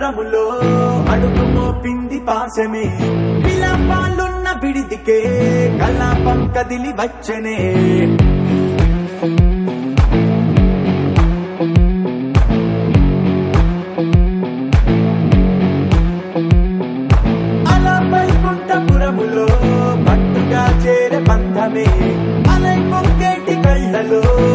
వైకుంఠపురములో అడుగు మోపింది పాశమే విలాపాలున్న విడిదికే కలాపం కదిలి వచ్చనే అలా వైకుంఠపురములో పట్టుగా చేరే బంధమే అలై పొంగేటి కళ్ళలో